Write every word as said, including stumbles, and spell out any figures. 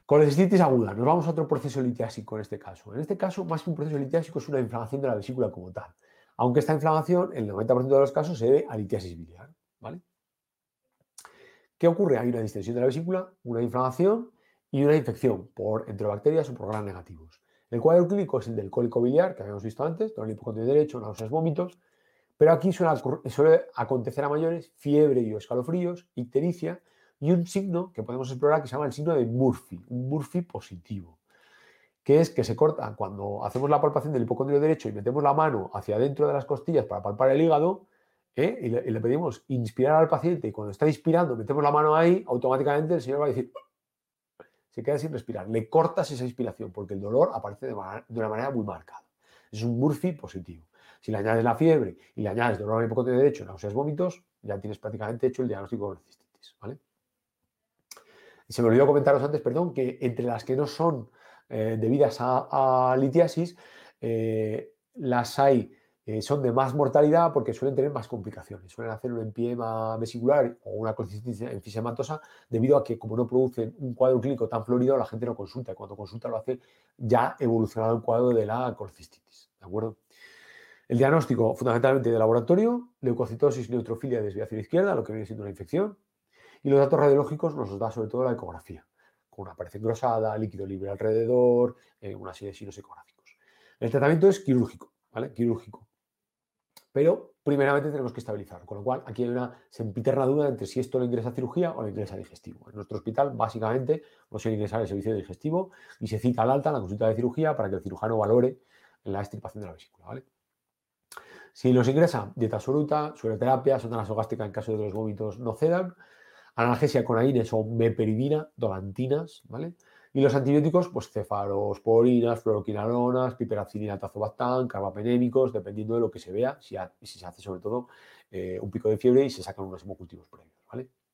Colecistitis aguda. Nos vamos a otro proceso litiásico en este caso. En este caso, más que un proceso litiásico, es una inflamación de la vesícula como tal. Aunque esta inflamación, en el noventa por ciento de los casos, se debe a litiasis biliar, ¿vale? ¿Qué ocurre? Hay una distensión de la vesícula, una inflamación y una infección por enterobacterias o por gram negativos. El cuadro clínico es el del cólico biliar, que habíamos visto antes, dolor hipocondrio derecho, náuseas, vómitos, pero aquí suele, suele acontecer a mayores fiebre y escalofríos, ictericia y un signo que podemos explorar que se llama el signo de Murphy, un Murphy positivo, que es que se corta cuando hacemos la palpación del hipocondrio derecho y metemos la mano hacia adentro de las costillas para palpar el hígado, ¿eh? y, le, y le pedimos inspirar al paciente y cuando está inspirando metemos la mano ahí, automáticamente el señor va a decir, se queda sin respirar, le cortas esa inspiración porque el dolor aparece de, manera, de una manera muy marcada. Es un Murphy positivo. Si le añades la fiebre y le añades dolor al hipocondrio derecho, náuseas, vómitos, ya tienes prácticamente hecho el diagnóstico de colecistitis, ¿vale? Y se me olvidó comentaros antes, perdón, que entre las que no son eh, debidas a, a litiasis, eh, las hay, eh, son de más mortalidad porque suelen tener más complicaciones. Suelen hacer un empiema vesicular o una colecistitis enfisematosa debido a que, como no producen un cuadro clínico tan florido, la gente no consulta. Y cuando consulta lo hace ya evolucionado el cuadro de la colecistitis. ¿De acuerdo? El diagnóstico, fundamentalmente de laboratorio, leucocitosis, neutrofilia, desviación izquierda, lo que viene siendo una infección. Y los datos radiológicos nos los da sobre todo la ecografía, con una pared engrosada, líquido libre alrededor, eh, una serie de signos ecográficos. El tratamiento es quirúrgico, ¿vale? Quirúrgico. Pero primeramente tenemos que estabilizar, con lo cual aquí hay una sempiterna duda entre si esto lo ingresa a cirugía o lo ingresa a digestivo. En nuestro hospital, básicamente, no se ingresa al servicio de digestivo y se cita al alta en la consulta de cirugía para que el cirujano valore la extirpación de la vesícula, ¿vale? Si los ingresa, dieta absoluta, sueroterapia, sonda nasogástrica en caso de que los vómitos no cedan, analgesia con aines o meperidina, dolantinas, ¿vale? Y los antibióticos, pues cefalosporinas, fluoroquinolonas, piperacilina, tazobactam, carbapenémicos, dependiendo de lo que se vea, si, ha, si se hace sobre todo eh, un pico de fiebre y se sacan unos hemocultivos previos, ¿vale?